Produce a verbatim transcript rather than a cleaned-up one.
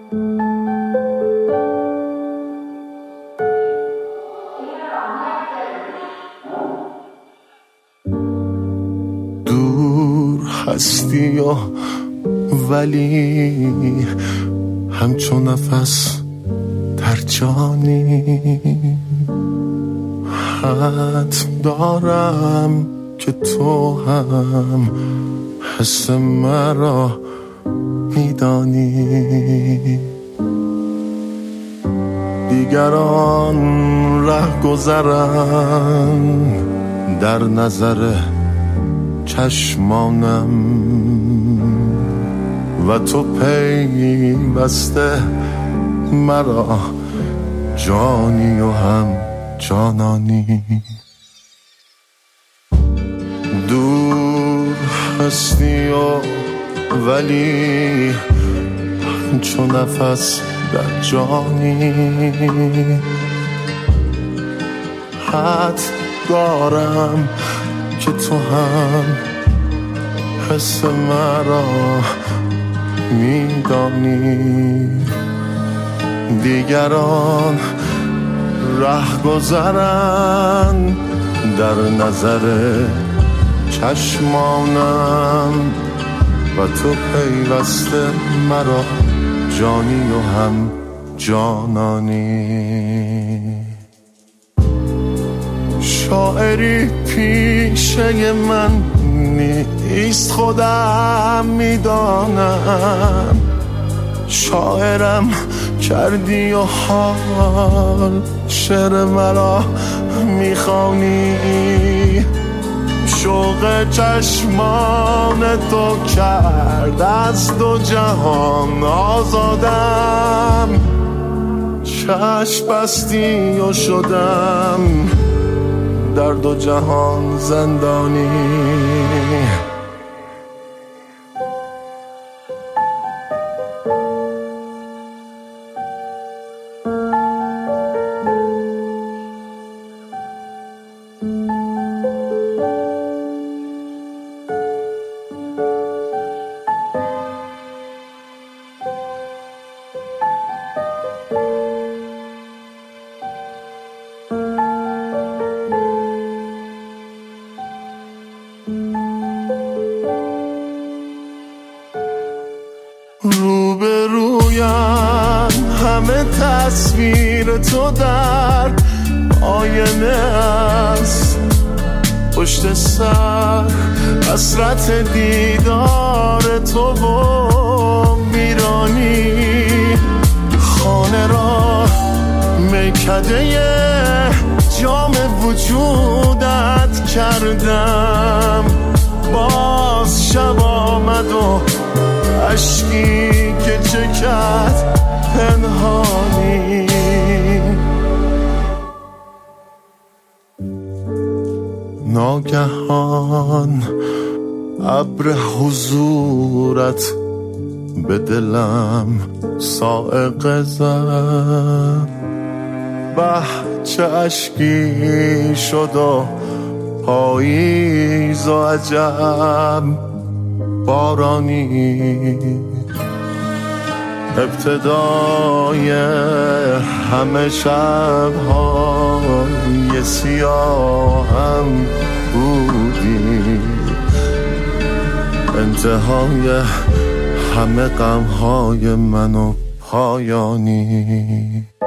دور هستی و ولی همچون نفس در جانی، حد دارم که تو هم حس مرا میدانی. دیگران ره گذرن در نظر چشمانم و تو پیوسته مرا جانی و هم جانانی. دور هستی و ولی چون نفس در جانی، حد دارم که تو هم حس مرا میدانی. دیگران ره گذرن در نظر چشمانم و تو پیوسته مرا جانی و هم جانانی. شاعری پیشه من نیست خودم میدانم، شاعرم کردی و حال شعر مرا میخوانی. شوق چشمان تو کرد از دو جهان آزادم، چشم بستی و شدم در دو جهان زندانی. روبرویم همه تصویر تو در آینه است، پشت سر حسرت دیدار تو و ویرانی. خانه را میکده جام وجودت کردم، باز شب آمد و عشقی که چکد پنهانی. ناگهان ابر حضورت به دلم صاعقه زد، به چه عشقی شد و پاییز و عجب بارانی. ابتدای همه شب‌های سیاهم بودی، انتهای همه غم‌های من و پایانی.